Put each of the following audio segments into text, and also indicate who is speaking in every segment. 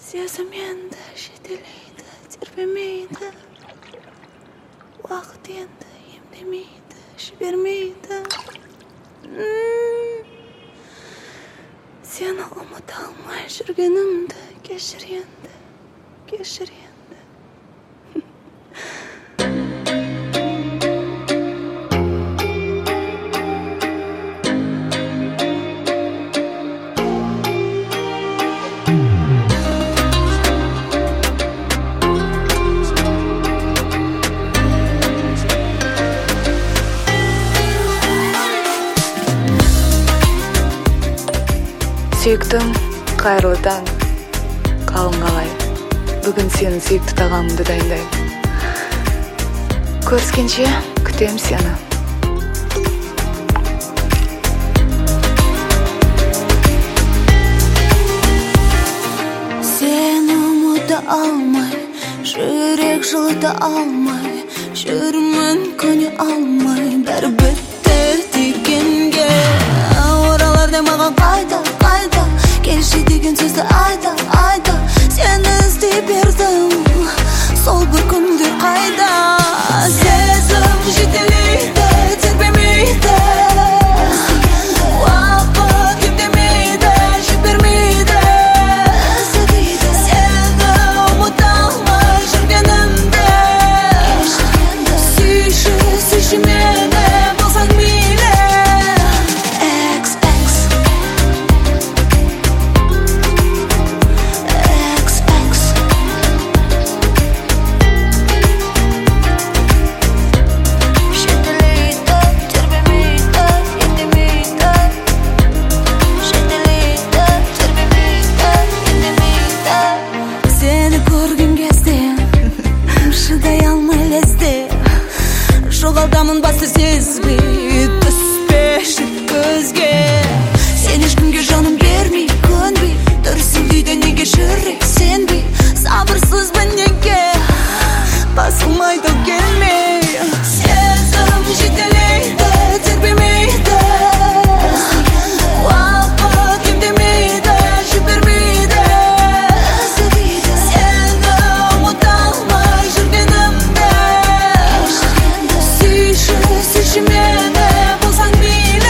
Speaker 1: Сезім енді жетелейді, тербемейді. Уақыт енді емдемейді, жібермейді. Сені ұмыта алмай жүргенімді кешір енді, кешір енді.
Speaker 2: Сүйіктім, қайырлы таң, қалың қалай. Бүгін сенің сүйікті тағамыңды дайындаймын. Көріскенше күтем сені.
Speaker 1: Сені ұмыта алмай, жүрек жылыта алмай, жүрмін көне алмай, бәрі бітті дегенге. Оралардай маған қайта, келші деген сөзді айта, сені іздей бердім, сол бір күндер қайда. Сезім жетелейді, тербемейді. Уақыт емдемейді, жібермейді. Сені ұмыта алмай жүргенімді. Сүйші мені, болсаң мейлі. Жоғалтамын басты сезбей, түспеші көзге. Сен ешкімге жаным бермей, көнбей, дүрсілдейді неге жүрек сенбей. Сабырсызбын неге, басылмайды келмей. Сезім жетелейді, тербемейді. Уақыт емдемейді, жібермейді. Сені ұмыта алмай жүргенімді. Сүйші мені, болсаң мейлі.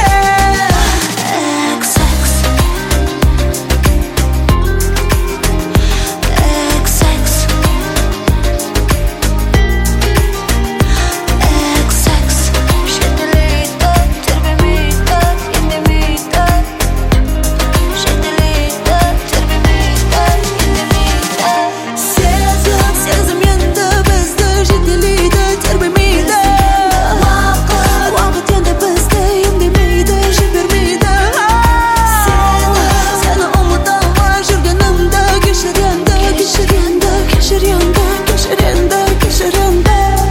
Speaker 1: Жетелейді, тербемейді, емдемейді. Жетелейді, тербемейді, емдемейді. Сезім енді бізді жетелейді, тербемейді. Уақыт енді бізді емдемейді, жібермейді. Сені ұмыта алмай жүргенімді кешір енді, кешір енді, кешір енді, кешір енді, кешір енді.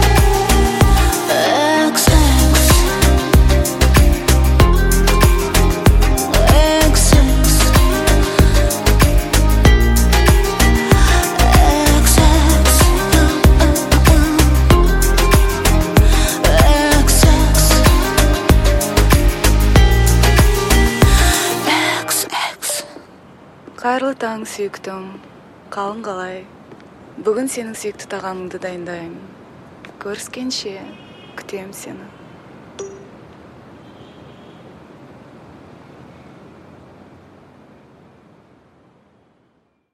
Speaker 2: Қайырлы таң, сүйіктім, қалың қалай. Бүгін сенің сүйікті тағамыңды дайындаймын. Көріскенше күтем сені.